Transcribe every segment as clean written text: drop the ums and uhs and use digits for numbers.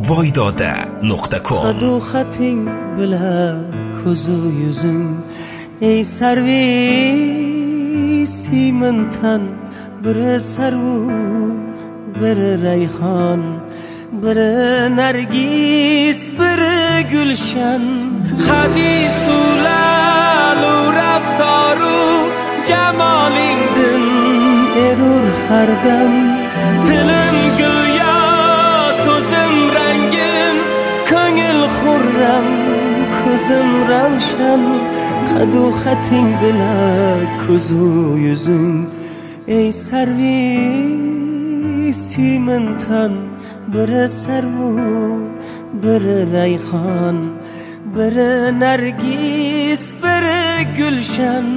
voydada.com. Xadu xating bilan ko'zu yuzing ey sarvi simintan biri sarvu biri rayhon biri nargis biri gulshan hadisulalu raftoru jamolingdin erur har dam dilim go'yo so'zim rangin ko'ngil xurram ko'zim ravshan qadu xating bilan ko'zu yuzing ey sarvi simintan biri sarvu biri rayhon biri nargis biri gulshan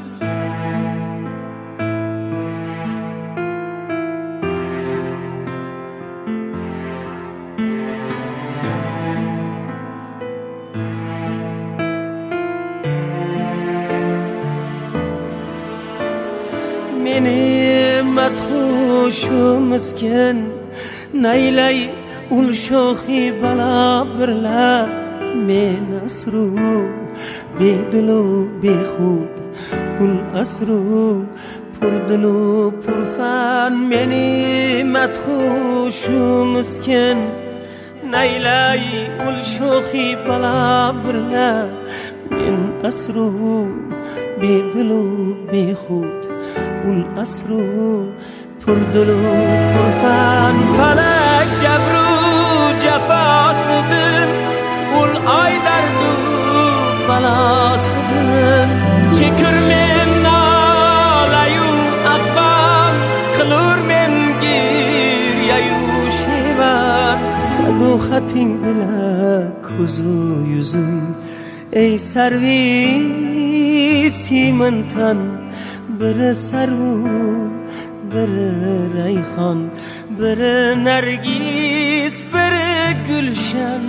meni madhushu miskin naylay ul shohi bala birla men asru bedilu behud ul asru purdilu purfan meni madhushu miskin naylay ul shohi bala birla men asru bedilu behud والأسر پردلو پرفن فلک جبرو جفاسدن والآی دردو بلاسدن چکر من نالیو افان قلور من گیر یایو شیون قدو خطین بلا کزو یزن ای سروی سیمنتن biri sarvu biri rayhon biri nargis biri gulshan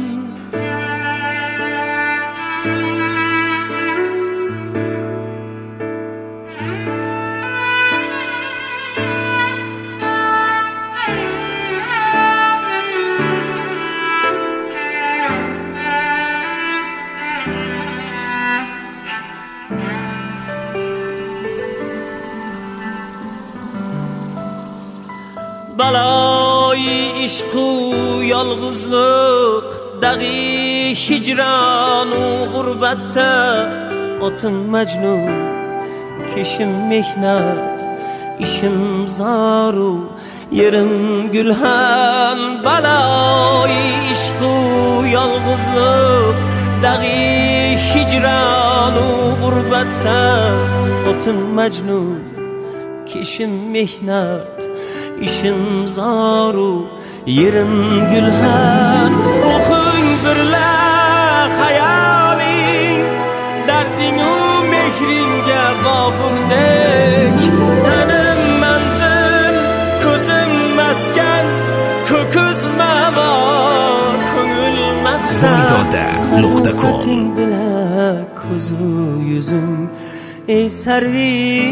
balay ishqu yolg'izlik dag'i hijronu g'urbatda otim majnun kishim mehnat ishim zoru yerim gulhan balay ishqu yolg'izlik dag'i hijronu g'urbatda otim majnun kishim mehnat işim zoru yerim gulhan o'qing birla hayoling dardingu mehringga boburdek tanim manzil ko'zim maskan ko'kuz mavor ko'ngil maqsad voydada.com. bilan ko'zu yuzing ey sarvi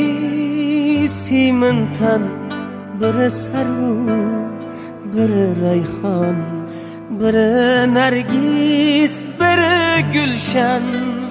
simintan biri sarvu biri rayhon biri nargis biri gulshan